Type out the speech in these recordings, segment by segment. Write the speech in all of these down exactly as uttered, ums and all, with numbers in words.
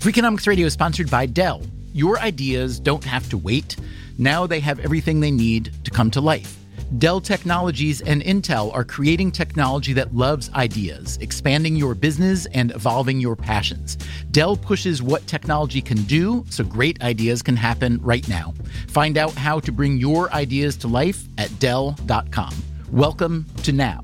Freakonomics Radio is sponsored by Dell. Your ideas don't have to wait. Now they have everything they need to come to life. Dell Technologies and Intel are creating technology that loves ideas, expanding your business and evolving your passions. Dell pushes what technology can do so great ideas can happen right now. Find out how to bring your ideas to life at dell dot com. Welcome to Now.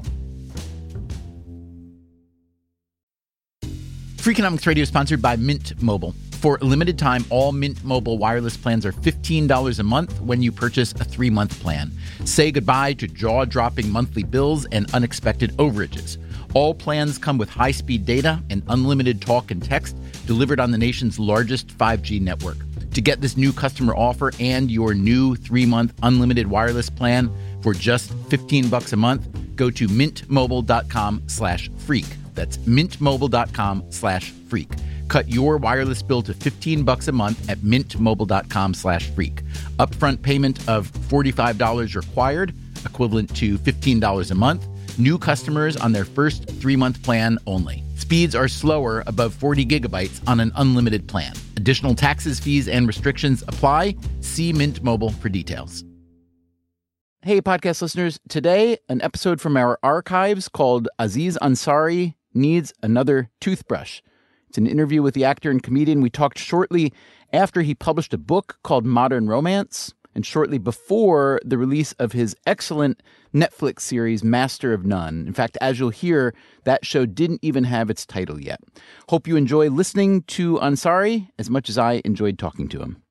Freakonomics Radio is sponsored by Mint Mobile. For a limited time, all Mint Mobile wireless plans are fifteen dollars a month when you purchase a three-month plan. Say goodbye to jaw-dropping monthly bills and unexpected overages. All plans come with high-speed data and unlimited talk and text delivered on the nation's largest five G network. To get this new customer offer and your new three-month unlimited wireless plan for just fifteen bucks a month, go to mintmobile.com slash freak. That's mintmobile.com slash freak. Cut your wireless bill to fifteen bucks a month at mintmobile.com slash freak. Upfront payment of forty-five dollars required, equivalent to fifteen dollars a month. New customers on their first three-month plan only. Speeds are slower above forty gigabytes on an unlimited plan. Additional taxes, fees, and restrictions apply. See Mint Mobile for details. Hey, podcast listeners. Today, an episode from our archives called Aziz Ansari Needs Another Toothbrush. It's an interview with the actor and comedian. We talked shortly after he published a book called Modern Romance, and shortly before the release of his excellent Netflix series, Master of None. In fact, as you'll hear, that show didn't even have its title yet. Hope you enjoy listening to Ansari as much as I enjoyed talking to him.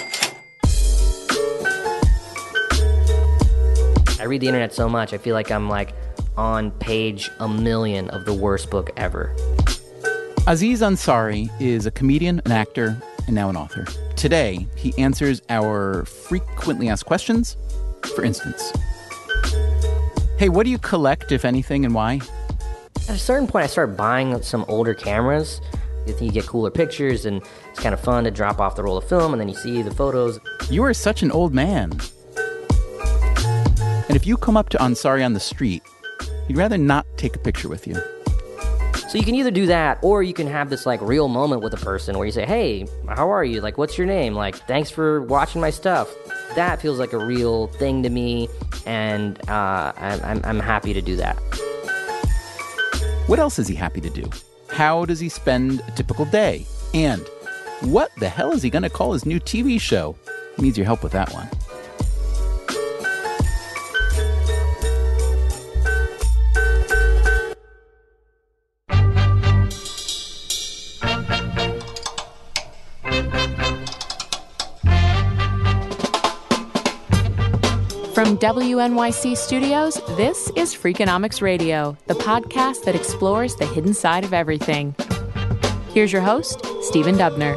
I read the internet so much, I feel like I'm like on page a million of the worst book ever. Aziz Ansari is a comedian, an actor, and now an author. Today, he answers our frequently asked questions. For instance, hey, what do you collect, if anything, and why? At a certain point, I started buying some older cameras. You get cooler pictures, and it's kind of fun to drop off the roll of film, and then you see the photos. You are such an old man. And if you come up to Ansari on the street, he'd rather not take a picture with you. So you can either do that, or you can have this like real moment with a person where you say, hey, how are you? Like, what's your name? Like, thanks for watching my stuff. That feels like a real thing to me, and uh, I'm, I'm happy to do that. What else is he happy to do? How does he spend a typical day? And what the hell is he going to call his new T V show? He needs your help with that one. From W N Y C Studios, this is Freakonomics Radio, the podcast that explores the hidden side of everything. Here's your host, Stephen Dubner.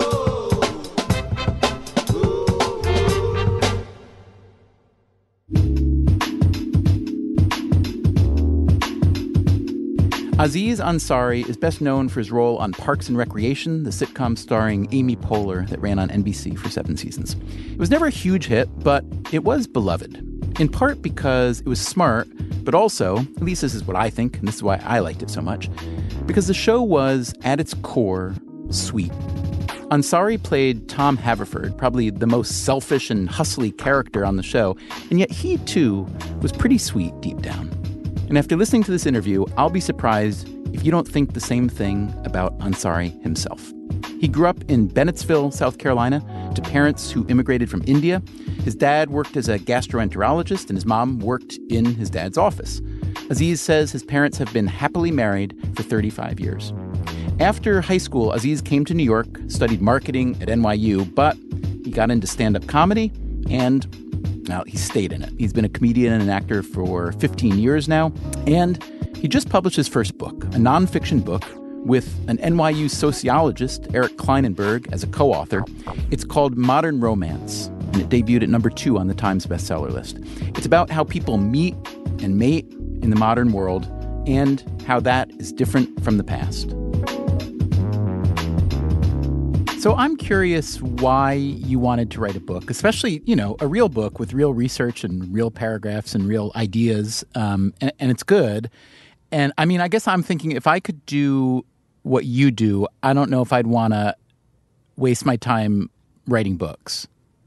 Aziz Ansari is best known for his role on Parks and Recreation, the sitcom starring Amy Poehler that ran on N B C for seven seasons. It was never a huge hit, but it was beloved, in part because it was smart, but also, at least this is what I think, and this is why I liked it so much, because the show was, at its core, sweet. Ansari played Tom Haverford, probably the most selfish and hustly character on the show, and yet he, too, was pretty sweet deep down. And after listening to this interview, I'll be surprised if you don't think the same thing about Ansari himself. He grew up in Bennettsville, South Carolina, to parents who immigrated from India. His dad worked as a gastroenterologist, and his mom worked in his dad's office. Aziz says his parents have been happily married for thirty-five years. After high school, Aziz came to New York, studied marketing at N Y U, but he got into stand-up comedy, and now he stayed in it. He's been a comedian and an actor for fifteen years now, and he just published his first book, a nonfiction book with an N Y U sociologist, Eric Kleinenberg, as a co-author. It's called Modern Romance, and it debuted at number two on the Times bestseller list. It's about how people meet and mate in the modern world and how that is different from the past. So I'm curious why you wanted to write a book, especially, you know, a real book with real research and real paragraphs and real ideas, um, and, and it's good. And I mean, I guess I'm thinking if I could do what you do, I don't know if I'd want to waste my time writing books?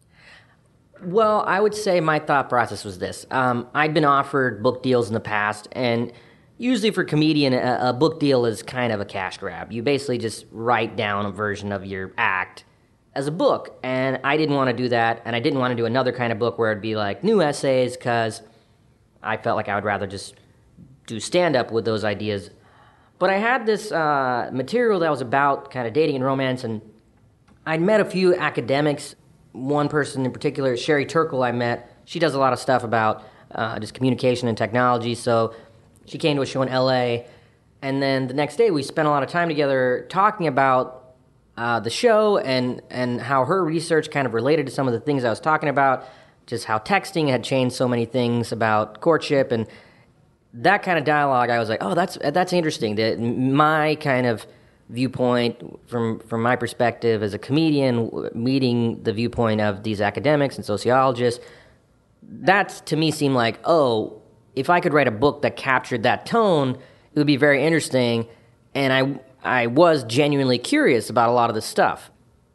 Well, I would say my thought process was this. Um, I'd been offered book deals in the past, and usually for a comedian, a, a book deal is kind of a cash grab. You basically just write down a version of your act as a book, and I didn't want to do that, and I didn't want to do another kind of book where it'd be like new essays, because I felt like I would rather just do stand-up with those ideas. But I had this uh, material that was about kind of dating and romance, and I'd met a few academics. One person in particular, Sherry Turkle, I met. She does a lot of stuff about uh, just communication and technology, so she came to a show in L A, and then the next day we spent a lot of time together talking about uh, the show and, and how her research kind of related to some of the things I was talking about, just how texting had changed so many things about courtship, and that kind of dialogue. I was like, oh, that's that's interesting. That my kind of viewpoint from from my perspective as a comedian, meeting the viewpoint of these academics and sociologists, that to me seemed like, oh, if I could write a book that captured that tone, it would be very interesting. And I I was genuinely curious about a lot of this stuff.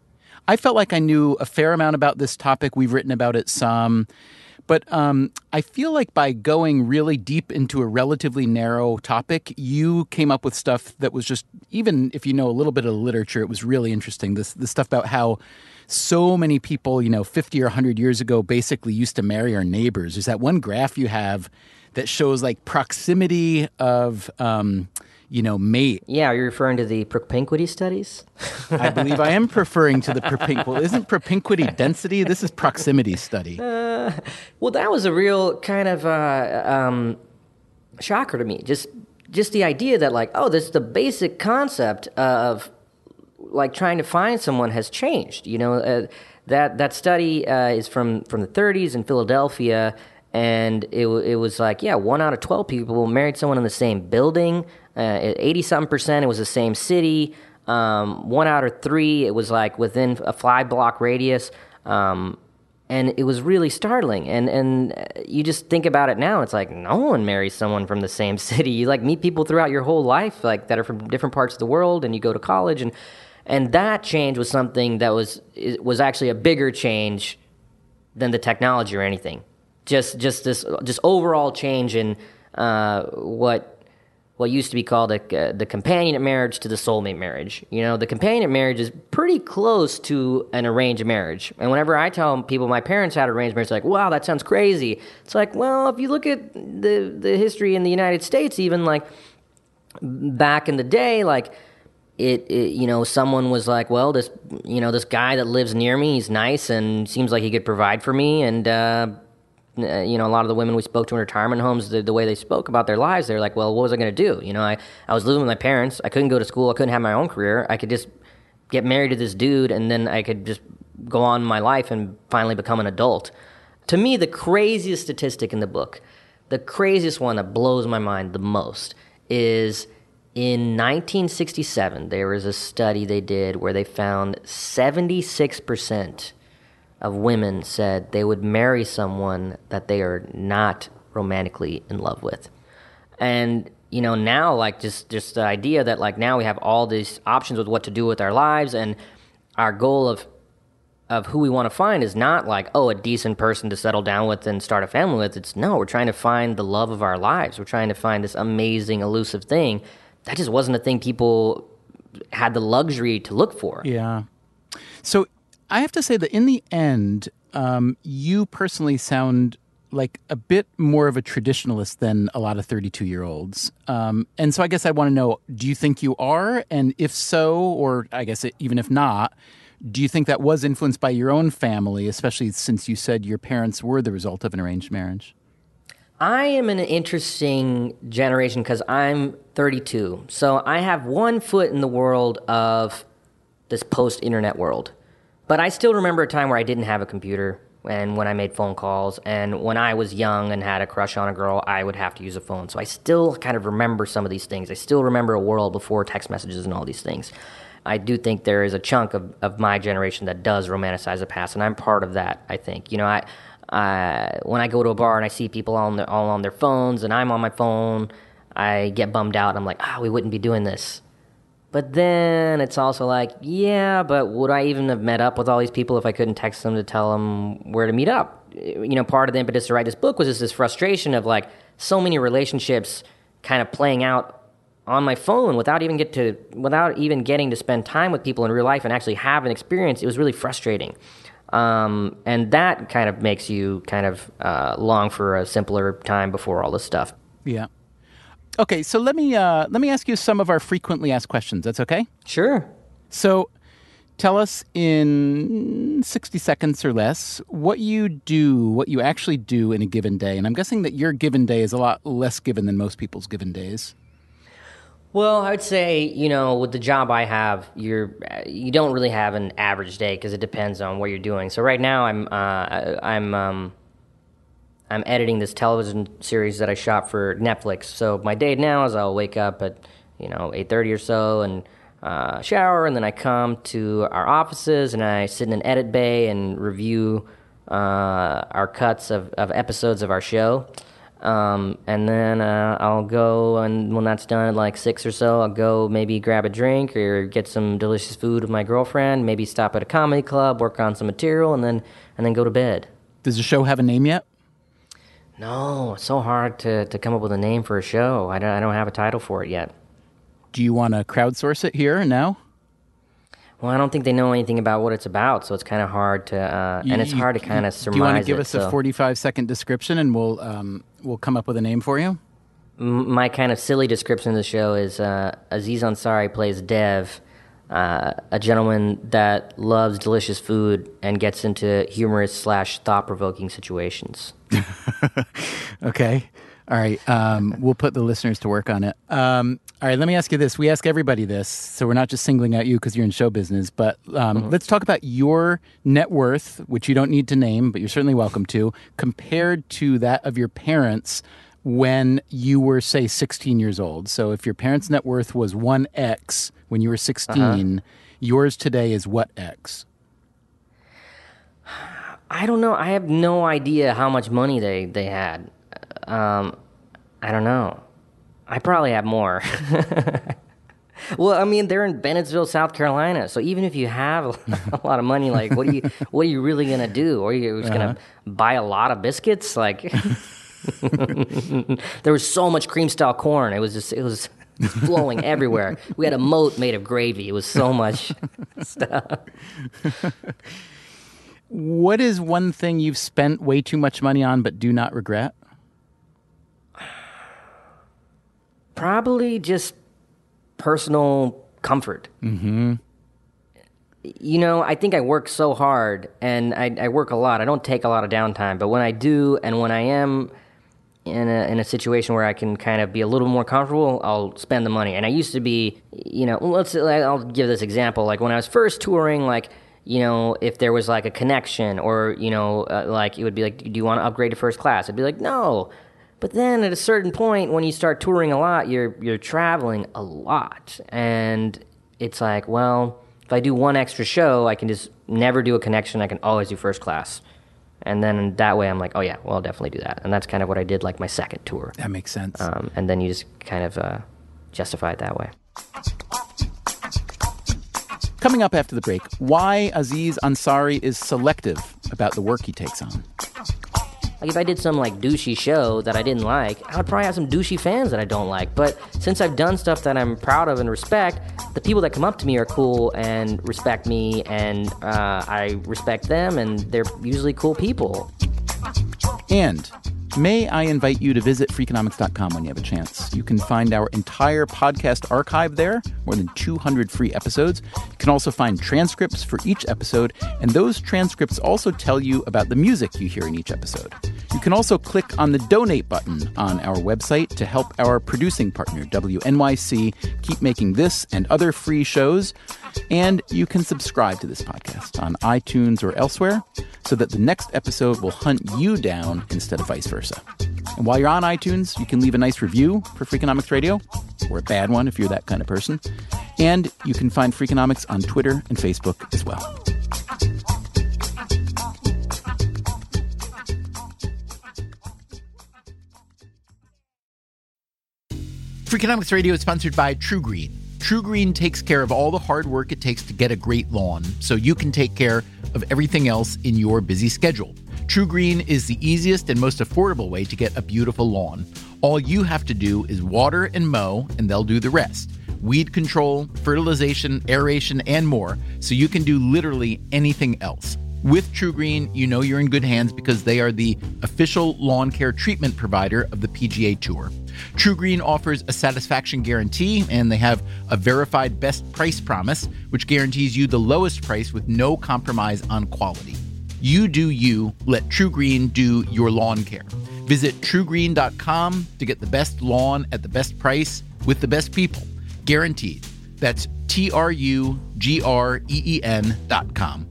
I felt like I knew a fair amount about this topic. We've written about it some. But um, I feel like by going really deep into a relatively narrow topic, you came up with stuff that was just, even if you know a little bit of the literature, it was really interesting. This, this stuff about how so many people, you know, fifty or one hundred years ago basically used to marry our neighbors. There's that one graph you have that shows like proximity of, um, you know, mate. Yeah, are you referring to the propinquity studies? I believe I am referring to the propinquity. Well, isn't propinquity density? This is proximity study. Uh, well, that was a real kind of uh, um, shocker to me. Just, just the idea that, like, oh, this the basic concept of like trying to find someone has changed. You know, uh, that that study uh, is from from the thirties in Philadelphia, and it it was like, yeah, one out of twelve people married someone in the same building. Uh, eighty-something percent, it was the same city. Um, one out of three, it was like within a five-block radius. Um, and it was really startling. And and you just think about it now, it's like no one marries someone from the same city. You like meet people throughout your whole life like that are from different parts of the world, and you go to college. And and that change was something that was was actually a bigger change than the technology or anything. Just just this just overall change in uh, what... what used to be called a, uh, the companionate marriage to the soulmate marriage. You know, the companionate marriage is pretty close to an arranged marriage. And whenever I tell people my parents had arranged marriage, it's like, wow, that sounds crazy. It's like, well, if you look at the the history in the United States, even like back in the day, like it, it you know, someone was like, well, this, you know, this guy that lives near me, he's nice and seems like he could provide for me, and uh Uh, you know, a lot of the women we spoke to in retirement homes, the, the way they spoke about their lives, they're like, well, what was I going to do? You know, I, I was living with my parents. I couldn't go to school. I couldn't have my own career. I could just get married to this dude, and then I could just go on my life and finally become an adult. To me, the craziest statistic in the book, the craziest one that blows my mind the most, is in nineteen sixty-seven, there was a study they did where they found seventy-six percent of women said they would marry someone that they are not romantically in love with. And, you know, now, like, just, just the idea that, like, now we have all these options with what to do with our lives, and our goal of of who we want to find is not like, oh, a decent person to settle down with and start a family with. It's, no, we're trying to find the love of our lives. We're trying to find this amazing, elusive thing. That just wasn't a thing people had the luxury to look for. Yeah. So I have to say that in the end, um, you personally sound like a bit more of a traditionalist than a lot of thirty-two-year-olds. Um, and so I guess I want to know, do you think you are? And if so, or I guess it, even if not, do you think that was influenced by your own family, especially since you said your parents were the result of an arranged marriage? I am in an interesting generation because I'm thirty-two. So I have one foot in the world of this post-internet world. But I still remember a time where I didn't have a computer, and when I made phone calls, and when I was young and had a crush on a girl, I would have to use a phone. So I still kind of remember some of these things. I still remember a world before text messages and all these things. I do think there is a chunk of, of my generation that does romanticize the past, and I'm part of that, I think. You know, I, I when I go to a bar and I see people all on, their, all on their phones, and I'm on my phone, I get bummed out. I'm like, ah, oh, we wouldn't be doing this. But then it's also like, yeah, but would I even have met up with all these people if I couldn't text them to tell them where to meet up? You know, part of the impetus to write this book was just this frustration of like so many relationships kind of playing out on my phone without even get to without even getting to spend time with people in real life and actually have an experience. It was really frustrating. Um, and that kind of makes you kind of uh, long for a simpler time before all this stuff. Yeah. Okay, so let me uh, let me ask you some of our frequently asked questions. That's okay? Sure. So tell us in sixty seconds or less what you do, what you actually do in a given day. And I'm guessing that your given day is a lot less given than most people's given days. Well, I would say, you know, with the job I have, you're you don't really have an average day because it depends on what you're doing. So right now, I'm uh, I'm um, I'm editing this television series that I shot for Netflix. So my day now is I'll wake up at you know eight thirty or so and uh, shower, and then I come to our offices and I sit in an edit bay and review uh, our cuts of, of episodes of our show. Um, and then uh, I'll go, and when that's done at like six or so, I'll go maybe grab a drink or get some delicious food with my girlfriend, maybe stop at a comedy club, work on some material, and then and then go to bed. Does the show have a name yet? No, it's so hard to, to come up with a name for a show. I don't, I don't have a title for it yet. Do you want to crowdsource it here and now? Well, I don't think they know anything about what it's about, so it's kind of hard to, uh, You- and it's you- hard to kind of surmise it. Do you want to give us so. a forty-five second description and we'll um, we'll come up with a name for you? M- My kind of silly description of the show is uh, Aziz Ansari plays Dev, uh, a gentleman that loves delicious food and gets into humorous slash thought-provoking situations. Okay. All right. Um, we'll put the listeners to work on it. Um, all right. Let me ask you this. We ask everybody this, so we're not just singling out you because you're in show business, but um, Mm-hmm. let's talk about your net worth, which you don't need to name, but you're certainly welcome to, compared to that of your parents when you were, say, sixteen years old. So if your parents' net worth was one X when you were sixteen, uh-huh. yours today is what X? I don't know. I have no idea how much money they, they had. Um, I don't know. I probably have more. Well, I mean, they're in Bennettsville, South Carolina. So even if you have a lot of money, like, what are you, what are you really gonna do? Are you just uh-huh. gonna buy a lot of biscuits? Like, there was so much cream style corn. It was just, it was flowing everywhere. We had a moat made of gravy. It was so much stuff. What is one thing you've spent way too much money on but do not regret? Probably just personal comfort. Mm-hmm. You know, I think I work so hard, and I, I work a lot. I don't take a lot of downtime, but when I do, and when I am in a in a situation where I can kind of be a little more comfortable, I'll spend the money. And I used to be, you know, let's I'll give this example. Like when I was first touring, like, you know, if there was like a connection, or, you know, uh, like it would be like, do you want to upgrade to first class? I'd be like, no. But then at a certain point, when you start touring a lot, you're you're traveling a lot, and it's like, well, if I do one extra show, I can just never do a connection. I can always do first class, and then that way, I'm like, oh yeah, well, I'll definitely do that. And that's kind of what I did, like my second tour. That makes sense. Um, and then you just kind of uh, justify it that way. Coming up after the break, why Aziz Ansari is selective about the work he takes on. Like, if I did some, like, douchey show that I didn't like, I would probably have some douchey fans that I don't like. But since I've done stuff that I'm proud of and respect, the people that come up to me are cool and respect me, and uh, I respect them, and they're usually cool people. And may I invite you to visit Freakonomics dot com when you have a chance. You can find our entire podcast archive there, more than two hundred free episodes. You can also find transcripts for each episode, and those transcripts also tell you about the music you hear in each episode. You can also click on the donate button on our website to help our producing partner, W N Y C, keep making this and other free shows. And you can subscribe to this podcast on iTunes or elsewhere so that the next episode will hunt you down instead of vice versa. And while you're on iTunes, you can leave a nice review for Freakonomics Radio, or a bad one if you're that kind of person. And you can find Freakonomics on Twitter and Facebook as well. Freakonomics Radio is sponsored by True Green. TruGreen takes care of all the hard work it takes to get a great lawn, so you can take care of everything else in your busy schedule. TruGreen is the easiest and most affordable way to get a beautiful lawn. All you have to do is water and mow, and they'll do the rest. Weed control, fertilization, aeration, and more, so you can do literally anything else. With TruGreen, you know you're in good hands because they are the official lawn care treatment provider of the P G A Tour. TruGreen offers a satisfaction guarantee, and they have a verified best price promise, which guarantees you the lowest price with no compromise on quality. You do you, let TruGreen do your lawn care. Visit True Green dot com to get the best lawn at the best price with the best people. Guaranteed. That's T R U G R E E N dot com.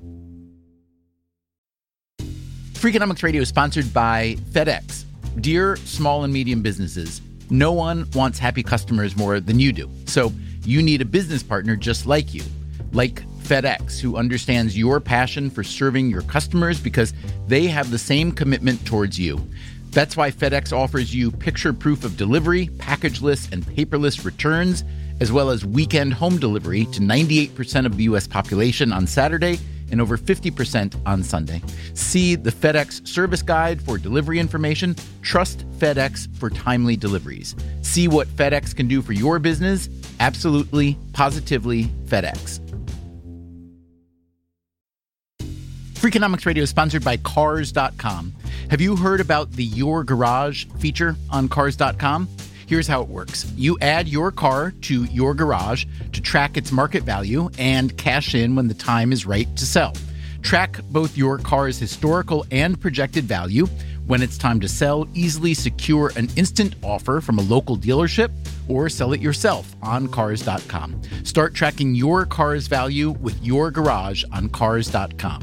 Freakonomics Radio is sponsored by FedEx. Dear small and medium businesses, no one wants happy customers more than you do. So you need a business partner just like you, like FedEx, who understands your passion for serving your customers because they have the same commitment towards you. That's why FedEx offers you picture proof of delivery, packageless and paperless returns, as well as weekend home delivery to ninety-eight percent of the U S population on Saturday and over fifty percent on Sunday. See the FedEx service guide for delivery information. Trust FedEx for timely deliveries. See what FedEx can do for your business. Absolutely, positively FedEx. Freakonomics Radio is sponsored by Cars dot com. Have you heard about the Your Garage feature on Cars dot com? Here's how it works. You add your car to your garage to track its market value and cash in when the time is right to sell. Track both your car's historical and projected value. When it's time to sell, easily secure an instant offer from a local dealership or sell it yourself on Cars dot com. Start tracking your car's value with your garage on Cars dot com.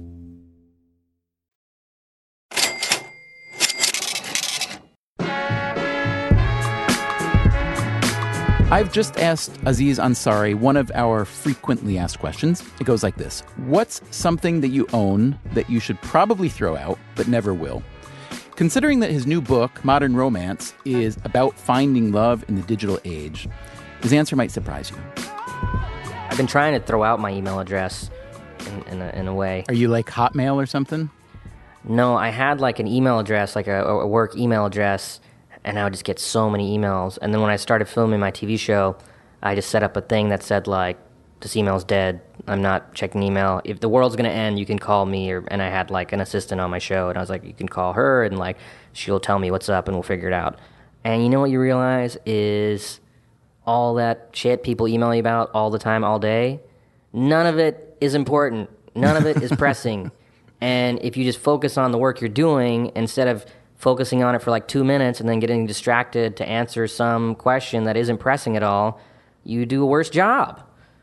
I've just asked Aziz Ansari one of our frequently asked questions. It goes like this. What's something that you own that you should probably throw out but never will? Considering that his new book, Modern Romance, is about finding love in the digital age, his answer might surprise you. I've been trying to throw out my email address in, in, a, in a way. Are you like Hotmail or something? No, I had like an email address, like a, a work email address, and I would just get so many emails. And then when I started filming my T V show, I just set up a thing that said, like, this email's dead. I'm not checking email. If the world's going to end, you can call me. Or, and I had, like, an assistant on my show, and I was like, you can call her, and, like, she'll tell me what's up, and we'll figure it out. And you know what you realize is all that shit people email you about all the time, all day, none of it is important. None of it is pressing. And if you just focus on the work you're doing instead of focusing on it for like two minutes and then getting distracted to answer some question that isn't pressing at all, you do a worse job.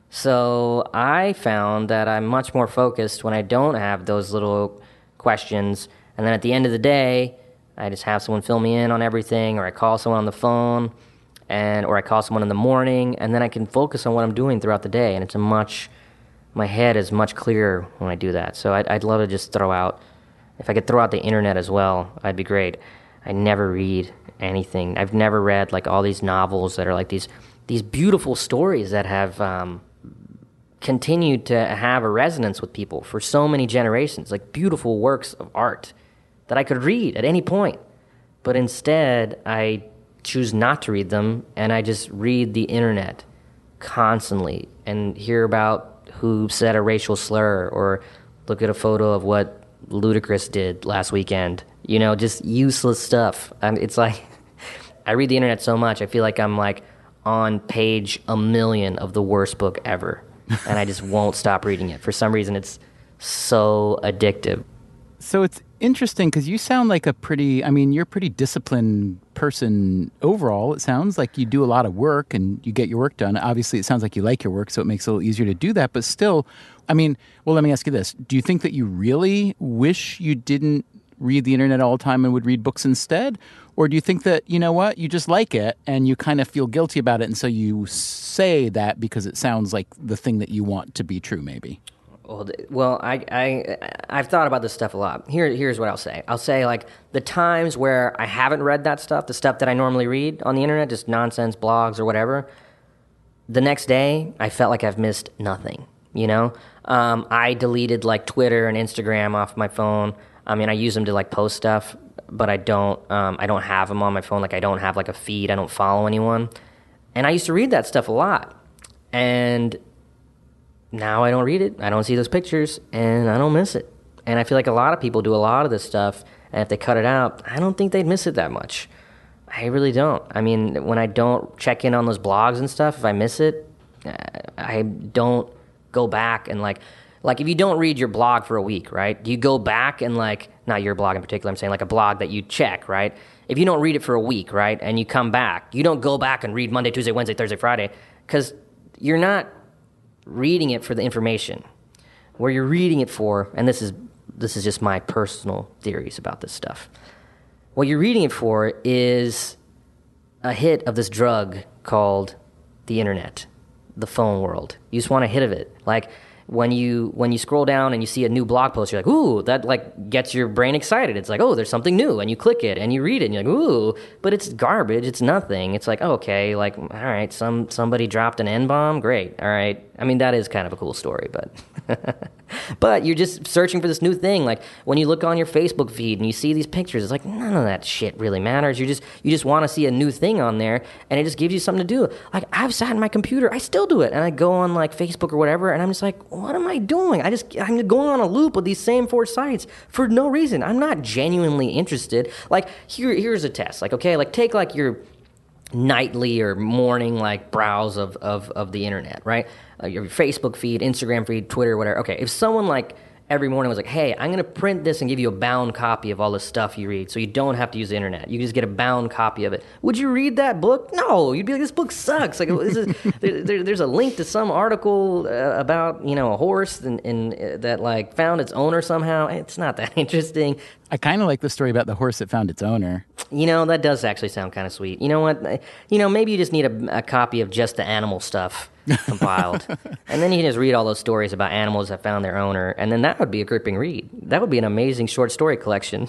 So I found that I'm much more focused when I don't have those little questions. And then at the end of the day, I just have someone fill me in on everything, or I call someone on the phone, and or I call someone in the morning, and then I can focus on what I'm doing throughout the day. And it's a much, my head is much clearer when I do that. So I'd, I'd love to just throw out, if I could throw out the internet as well, I'd be great. I never read anything. I've never read like all these novels that are like these these beautiful stories that have um, continued to have a resonance with people for so many generations, like beautiful works of art that I could read at any point. But instead, I choose not to read them, and I just read the internet constantly and hear about who said a racial slur or look at a photo of what Ludacris did last weekend. You know, just useless stuff. Um, it's like, I read the internet so much, I feel like I'm like on page a million of the worst book ever. And I just won't stop reading it. For some reason, it's so addictive. So it's interesting because you sound like a pretty, I mean, you're a pretty disciplined person overall. It sounds like you do a lot of work and you get your work done. Obviously, it sounds like you like your work, so it makes it a little easier to do that. But still, I mean, well, let me ask you this. Do you think that you really wish you didn't read the internet all the time and would read books instead? Or do you think that, you know what, you just like it and you kind of feel guilty about it, and so you say that because it sounds like the thing that you want to be true, maybe? Well, well, I, I, I've thought about this stuff a lot. Here, here's what I'll say. I'll say, like, the times where I haven't read that stuff, the stuff that I normally read on the internet, just nonsense blogs or whatever, the next day, I felt like I've missed nothing, you know? Um, I deleted, like, Twitter and Instagram off my phone. I mean, I use them to, like, post stuff, but I don't, um, I don't have them on my phone. Like, I don't have, like, a feed. I don't follow anyone. And I used to read that stuff a lot. And now I don't read it. I don't see those pictures, and I don't miss it. And I feel like a lot of people do a lot of this stuff, and if they cut it out, I don't think they'd miss it that much. I really don't. I mean, when I don't check in on those blogs and stuff, if I miss it, I don't go back and, like, like if you don't read your blog for a week, right? Do you go back and, like, not your blog in particular, I'm saying like a blog that you check, right? If you don't read it for a week, right, and you come back, you don't go back and read Monday, Tuesday, Wednesday, Thursday, Friday, because you're not reading it for the information. Where you're reading it for, and this is this is just my personal theories about this stuff, what you're reading it for is a hit of this drug called the internet, the phone world. You just want a hit of it. Like, when you when you scroll down and you see a new blog post, you're like, ooh, that, like, gets your brain excited. It's like, oh, there's something new, and you click it and you read it and you're like, ooh, but it's garbage. It's nothing. It's like, okay, like, all right, some somebody dropped an N-bomb, great, all right. I mean, that is kind of a cool story, but but you're just searching for this new thing. Like, when you look on your Facebook feed and you see these pictures, it's like, none of that shit really matters. You just you just want to see a new thing on there, and it just gives you something to do. Like, I've sat in my computer, I still do it, and I go on, like, Facebook or whatever, and I'm just like, what am I doing? I just, I'm going on a loop with these same four sites for no reason. I'm not genuinely interested. Like, here, here's a test. Like, okay, like, take, like, your nightly or morning, like, browse of, of, of the internet, right? Uh, your Facebook feed, Instagram feed, Twitter, whatever. Okay, if someone, like, every morning was like, hey, I'm going to print this and give you a bound copy of all the stuff you read, so you don't have to use the internet. You just get a bound copy of it. Would you read that book? No. You'd be like, this book sucks. Like, this is, there, there, there's a link to some article uh, about, you know, a horse and, and uh, that, like, found its owner somehow. It's not that interesting. I kind of like the story about the horse that found its owner. You know, that does actually sound kind of sweet. You know what? You know, maybe you just need a, a copy of just the animal stuff compiled. And then you can just read all those stories about animals that found their owner, and then that would be a gripping read. That would be an amazing short story collection.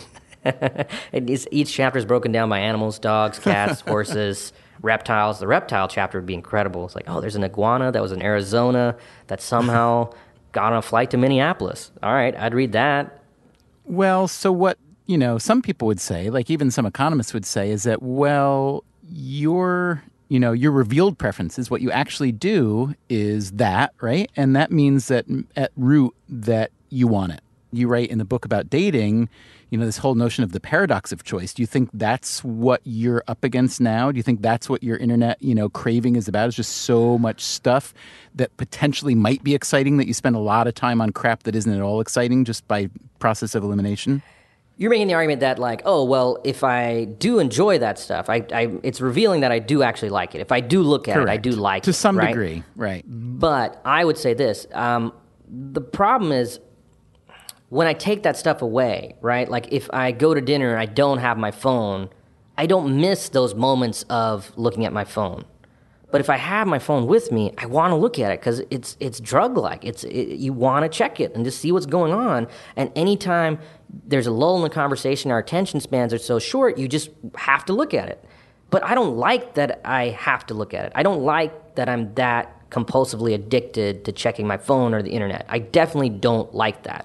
It is, each chapter is broken down by animals, dogs, cats, horses, reptiles. The reptile chapter would be incredible. It's like, oh, there's an iguana that was in Arizona that somehow got on a flight to Minneapolis. All right, I'd read that. Well, so what, you know, some people would say, like even some economists would say, is that, well, your, you know, your revealed preferences, what you actually do is that, right? And that means that at root that you want it. You write in the book about dating, you know, this whole notion of the paradox of choice. Do you think that's what you're up against now? Do you think that's what your internet, you know, craving is about? Is just so much stuff that potentially might be exciting that you spend a lot of time on crap that isn't at all exciting just by process of elimination? You're making the argument that, like, oh, well, if I do enjoy that stuff, I, I it's revealing that I do actually like it. If I do look at Correct. it, I do like to it. To some right? degree, right. But I would say this. Um, the problem is, when I take that stuff away, right? Like, if I go to dinner and I don't have my phone, I don't miss those moments of looking at my phone. But if I have my phone with me, I want to look at it because it's it's drug-like. It's it, you want to check it and just see what's going on. And anytime there's a lull in the conversation, our attention spans are so short, you just have to look at it. But I don't like that I have to look at it. I don't like that I'm that compulsively addicted to checking my phone or the internet. I definitely don't like that.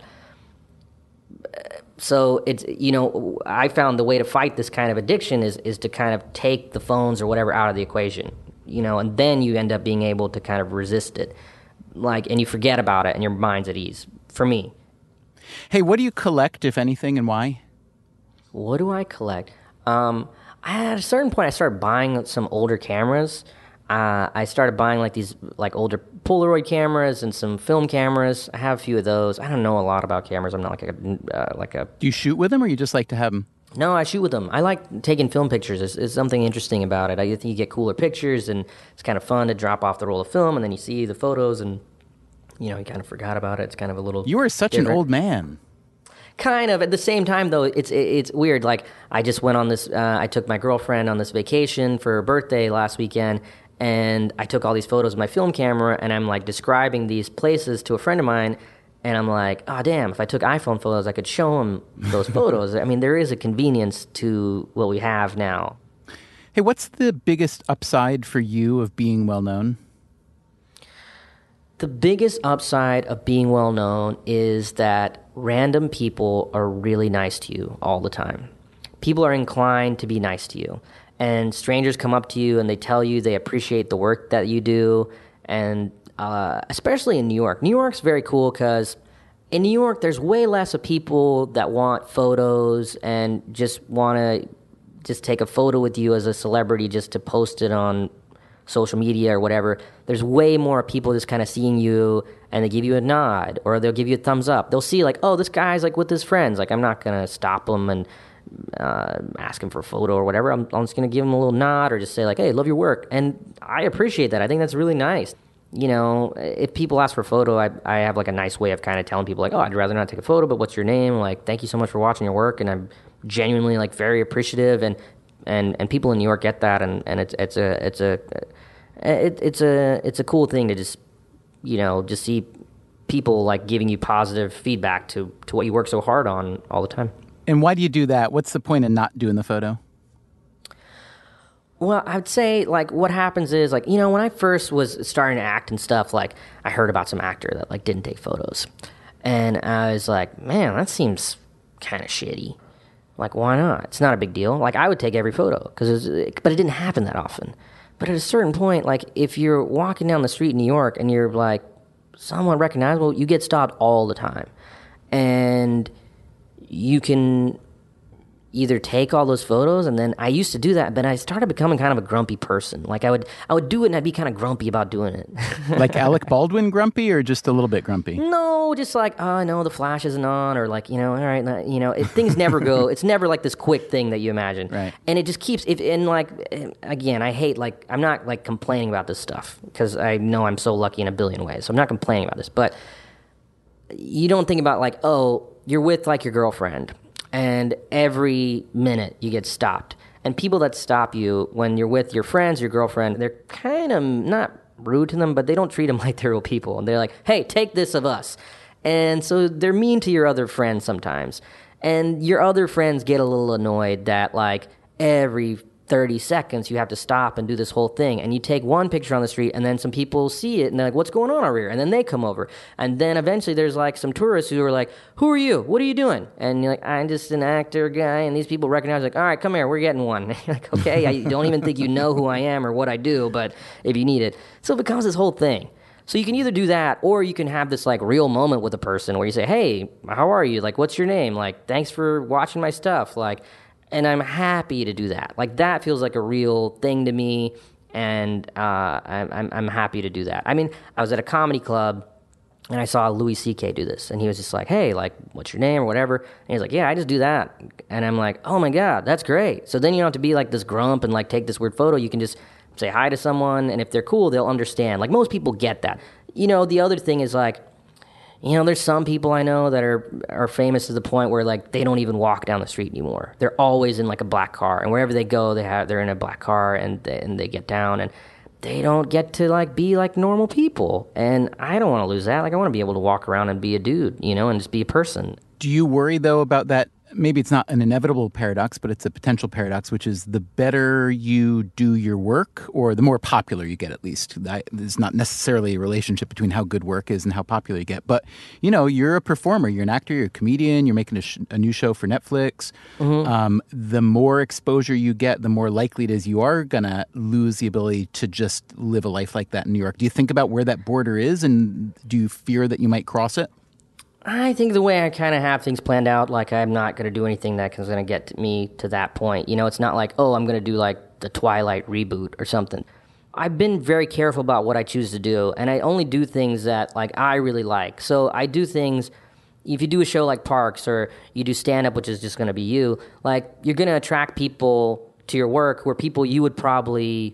So it's, you know, I found the way to fight this kind of addiction is is to kind of take the phones or whatever out of the equation, you know, and then you end up being able to kind of resist it, like, and you forget about it and your mind's at ease. For me. Hey, what do you collect, if anything, and why? What do I collect? Um, at a certain point, I started buying some older cameras. Uh, I started buying like these like older Polaroid cameras and some film cameras. I have a few of those. I don't know a lot about cameras. I'm not like a uh, like a. Do you shoot with them, or you just like to have them? No, I shoot with them. I like taking film pictures. There's, there's something interesting about it. I think you get cooler pictures, and it's kind of fun to drop off the roll of film, and then you see the photos, and you know you kind of forgot about it. It's kind of a little. You are such different. an old man. Kind of. At the same time, though, it's it's weird. Like, I just went on this. Uh, I took my girlfriend on this vacation for her birthday last weekend. And I took all these photos with my film camera, and I'm, like, describing these places to a friend of mine, and I'm like, oh, damn, if I took iPhone photos, I could show him those photos. I mean, there is a convenience to what we have now. Hey, what's the biggest upside for you of being well-known? The biggest upside of being well known is that random people are really nice to you all the time. People are inclined to be nice to you. And strangers come up to you and they tell you they appreciate the work that you do. And uh, especially in New York. New York's very cool because in New York, there's way less of people that want photos and just want to just take a photo with you as a celebrity just to post it on social media or whatever. There's way more people just kind of seeing you and they give you a nod or they'll give you a thumbs up. They'll see like, oh, this guy's like with his friends. Like I'm not going to stop him and uh, ask him for a photo or whatever. I'm, I'm just going to give him a little nod or just say like, hey, love your work. And I appreciate that. I think that's really nice. You know, if people ask for a photo, I I have like a nice way of kind of telling people like, oh, I'd rather not take a photo, but what's your name? Like, thank you so much for watching your work. And I'm genuinely like very appreciative. And, and, and people in New York get that. And, and it's, it's a, it's a, It, it's a it's a cool thing to just, you know, just see people like giving you positive feedback to, to what you work so hard on all the time. And why do you do that? What's the point in not doing the photo? Well, I'd say like what happens is like, you know, when I first was starting to act and stuff, like I heard about some actor that like didn't take photos. And I was like, man, that seems kind of shitty. Like, why not? It's not a big deal. Like I would take every photo, cause it was, but it didn't happen that often. But at a certain point, like, if you're walking down the street in New York and you're, like, somewhat recognizable, you get stopped all the time. And you can either take all those photos, and then I used to do that, but I started becoming kind of a grumpy person. Like, I would I would do it, and I'd be kind of grumpy about doing it. Like Alec Baldwin grumpy, or just a little bit grumpy? No, just like, oh, no, the flash isn't on, or like, you know, all right, you know, it, things never go, it's never like this quick thing that you imagine. Right. And it just keeps, if, and like, again, I hate, like, I'm not like complaining about this stuff, because I know I'm so lucky in a billion ways, so I'm not complaining about this, but you don't think about like, oh, you're with like your girlfriend, and every minute you get stopped. And people that stop you when you're with your friends, your girlfriend, they're kind of not rude to them, but they don't treat them like they're real people. And they're like, hey, take this of us. And so they're mean to your other friends sometimes. And your other friends get a little annoyed that like every thirty seconds you have to stop and do this whole thing. And you take one picture on the street and then some people see it and they're like, what's going on over here? And then they come over. And then eventually there's like some tourists who are like, who are you? What are you doing? And you're like, I'm just an actor guy. And these people recognize like, all right, come here, we're getting one. And you're like, okay, I don't even think you know who I am or what I do, but if you need it. So it becomes this whole thing. So you can either do that or you can have this like real moment with a person where you say, hey, how are you? Like, what's your name? Like, thanks for watching my stuff. Like, and I'm happy to do that. Like, that feels like a real thing to me, and uh, I'm, I'm I'm happy to do that. I mean, I was at a comedy club, and I saw Louis C K do this, and he was just like, hey, like, what's your name or whatever? And he's like, yeah, I just do that. And I'm like, oh, my God, that's great. So then you don't have to be like this grump and, like, take this weird photo. You can just say hi to someone, and if they're cool, they'll understand. Like, most people get that. You know, the other thing is, like, you know, there's some people I know that are are famous to the point where, like, they don't even walk down the street anymore. They're always in, like, a black car. And wherever they go, they have, they're in a black car, and they, and they get down, and they don't get to, like, be, like, normal people. And I don't want to lose that. Like, I want to be able to walk around and be a dude, you know, and just be a person. Do you worry, though, about that? Maybe it's not an inevitable paradox, but it's a potential paradox, which is the better you do your work, or the more popular you get, at least. That, there's not necessarily a relationship between how good work is and how popular you get. But, you know, you're a performer, you're an actor, you're a comedian, you're making a, sh- a new show for Netflix. Mm-hmm. Um, the more exposure you get, the more likely it is you are going to lose the ability to just live a life like that in New York. Do you think about where that border is, and do you fear that you might cross it? I think the way I kind of have things planned out, like I'm not going to do anything that is going to get me to that point. You know, it's not like, oh, I'm going to do like the Twilight reboot or something. I've been very careful about what I choose to do, and I only do things that like I really like. So I do things, if you do a show like Parks or you do stand-up, which is just going to be you, like you're going to attract people to your work who are people you would probably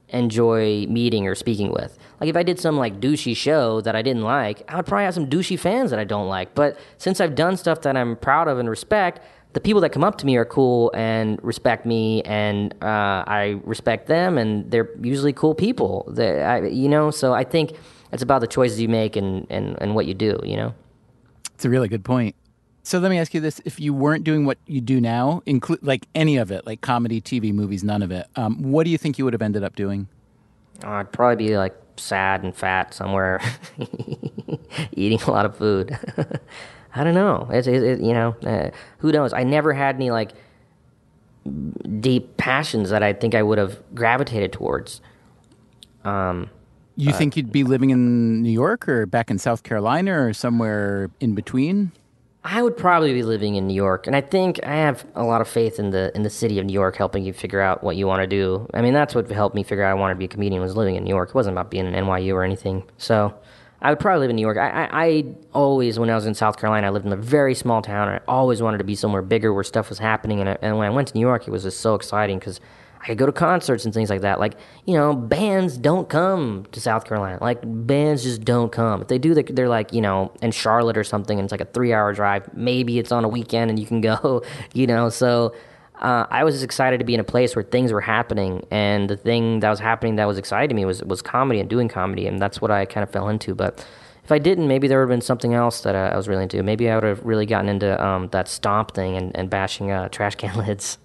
enjoy meeting or speaking with. Like if I did some like douchey show that I didn't like, I would probably have some douchey fans that I don't like. But since I've done stuff that I'm proud of and respect, the people that come up to me are cool and respect me, and uh, I respect them, and they're usually cool people. They, I, you know, so I think it's about the choices you make and, and, and what you do, you know? It's a really good point. So let me ask you this. If you weren't doing what you do now, include like any of it, like comedy, T V, movies, none of it, um, what do you think you would have ended up doing? Uh, I'd probably be like sad and fat somewhere eating a lot of food. I don't know. It's, it, it, you know, uh, who knows? I never had any like deep passions that I think I would have gravitated towards. Um, you uh, think you'd be living in New York or back in South Carolina or somewhere in between? I would probably be living in New York, and I think I have a lot of faith in the in the city of New York helping you figure out what you want to do. I mean, that's what helped me figure out I wanted to be a comedian, was living in New York. It wasn't about being in N Y U or anything. So I would probably live in New York. I, I, I always, when I was in South Carolina, I lived in a very small town, and I always wanted to be somewhere bigger where stuff was happening. And, I, and when I went to New York, it was just so exciting because I could go to concerts and things like that. Like, you know, bands don't come to South Carolina. Like, bands just don't come. If they do, they're like, you know, in Charlotte or something, and it's like a three-hour drive. Maybe it's on a weekend and you can go, you know. So uh, I was just excited to be in a place where things were happening. And the thing that was happening that was exciting to me was, was comedy and doing comedy. And that's what I kind of fell into. But if I didn't, maybe there would have been something else that uh, I was really into. Maybe I would have really gotten into um, that stomp thing and, and bashing uh, trash can lids.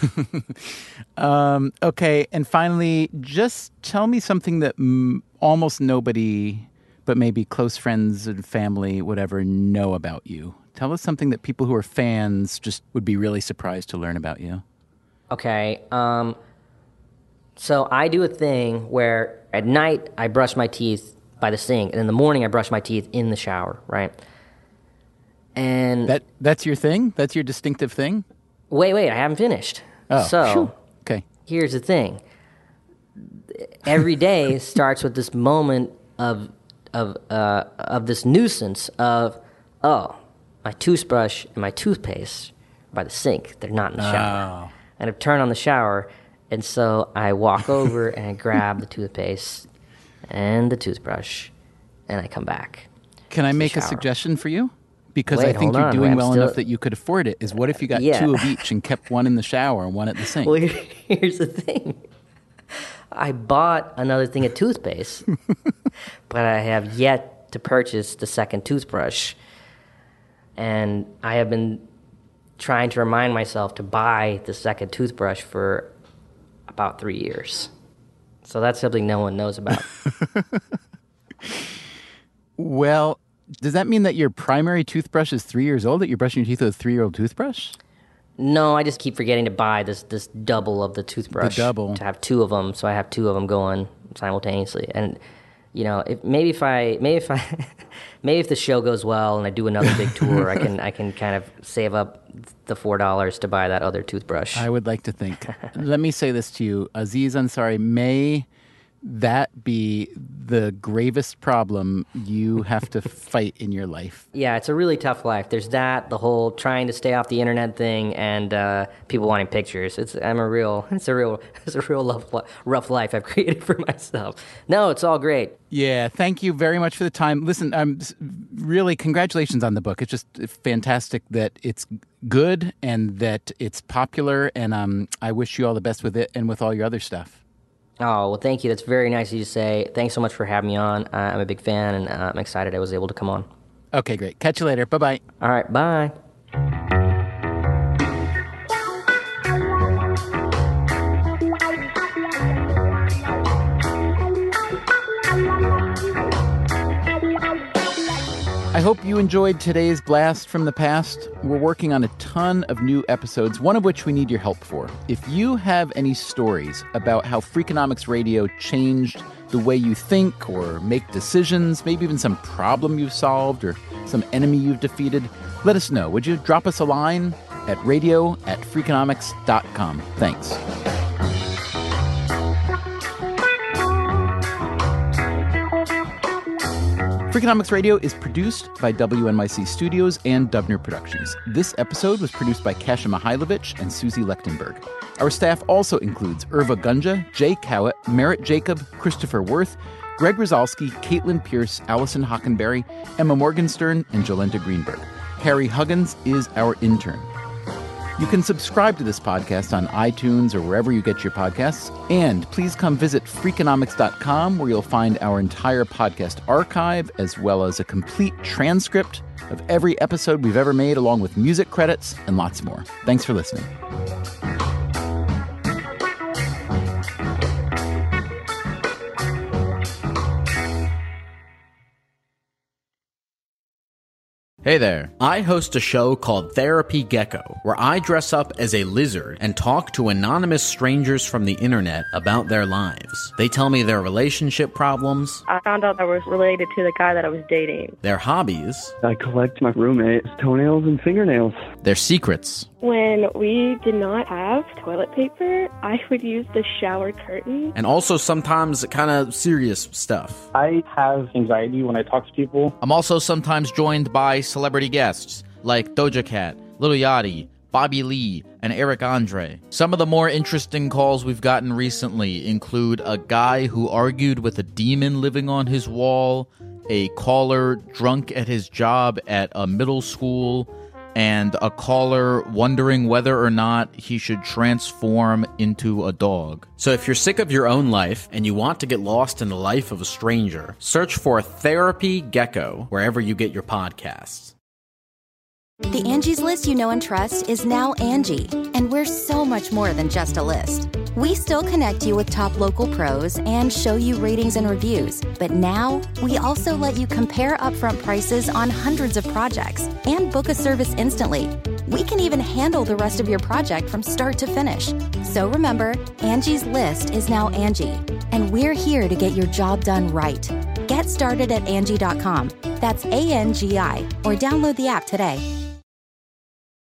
um, okay, and finally, just tell me something that m- almost nobody, but maybe close friends and family, whatever, know about you. Tell us something that people who are fans just would be really surprised to learn about you. Okay, um, so I do a thing where at night I brush my teeth by the sink, and in the morning I brush my teeth in the shower, right? And that that's your thing? That's your distinctive thing? Wait, wait, I haven't finished. Oh, so, phew. Okay. Here's the thing. Every day starts with this moment of of uh, of this nuisance of, oh, my toothbrush and my toothpaste are by the sink. They're not in the shower. Oh. And I turn on the shower, and so I walk over and I grab the toothpaste and the toothbrush, and I come back. Can I make a shower. suggestion for you? Because Wait, I think hold you're on. doing I'm well still- enough that you could afford it, is what if you got Yeah. two of each and kept one in the shower and one at the sink? Well, here- here's the thing. I bought another thing of toothpaste, but I have yet to purchase the second toothbrush. And I have been trying to remind myself to buy the second toothbrush for about three years. So that's something no one knows about. Well, does that mean that your primary toothbrush is three years old, that you're brushing your teeth with a three-year-old toothbrush? No, I just keep forgetting to buy this this double of the toothbrush. The double. To have two of them, so I have two of them going simultaneously. And, you know, if, maybe if I, maybe if I, maybe if the show goes well and I do another big tour, I can I can kind of save up the four dollars to buy that other toothbrush. I would like to think. Let me say this to you. Aziz Ansari, may that be the gravest problem you have to fight in your life. Yeah, it's a really tough life. There's that, the whole trying to stay off the internet thing, and uh, people wanting pictures. It's I'm a real, it's a real, it's a real rough, rough life I've created for myself. No, it's all great. Yeah, thank you very much for the time. Listen, I'm really congratulations on the book. It's just fantastic that it's good and that it's popular, and um, I wish you all the best with it and with all your other stuff. Oh, well, thank you. That's very nice of you to say. Thanks so much for having me on. Uh, I'm a big fan, and uh, I'm excited I was able to come on. Okay, great. Catch you later. Bye-bye. All right, bye. I hope you enjoyed today's blast from the past. We're working on a ton of new episodes, one of which we need your help for. If you have any stories about how Freakonomics Radio changed the way you think or make decisions, maybe even some problem you've solved or some enemy you've defeated, let us know. Would you drop us a line at radio at freakonomics dot com? Thanks. Freakonomics Radio is produced by W N Y C Studios and Dubner Productions. This episode was produced by Kasia Mihailovich and Susie Lechtenberg. Our staff also includes Irva Gunja, Jay Cowett, Merritt Jacob, Christopher Worth, Greg Rosalski, Caitlin Pierce, Allison Hockenberry, Emma Morgenstern, and Jolenta Greenberg. Harry Huggins is our intern. You can subscribe to this podcast on iTunes or wherever you get your podcasts. And please come visit freakonomics dot com, where you'll find our entire podcast archive, as well as a complete transcript of every episode we've ever made, along with music credits and lots more. Thanks for listening. Hey there. I host a show called Therapy Gecko, where I dress up as a lizard and talk to anonymous strangers from the internet about their lives. They tell me their relationship problems. I found out I was related to the guy that I was dating. Their hobbies. I collect my roommate's toenails and fingernails. Their secrets. When we did not have toilet paper, I would use the shower curtain. And also sometimes kind of serious stuff. I have anxiety when I talk to people. I'm also sometimes joined by celebrity guests like Doja Cat, Lil Yachty, Bobby Lee, and Eric Andre. Some of the more interesting calls we've gotten recently include a guy who argued with a demon living on his wall, a caller drunk at his job at a middle school, and a caller wondering whether or not he should transform into a dog. So if you're sick of your own life and you want to get lost in the life of a stranger, search for Therapy Gecko wherever you get your podcasts. The Angie's List you know and trust is now Angie, and we're so much more than just a list. We still connect you with top local pros and show you ratings and reviews, but now we also let you compare upfront prices on hundreds of projects and book a service instantly. We can even handle the rest of your project from start to finish. So remember, Angie's List is now Angie, and we're here to get your job done right. Get started at Angie dot com. That's A N G I, or download the app today.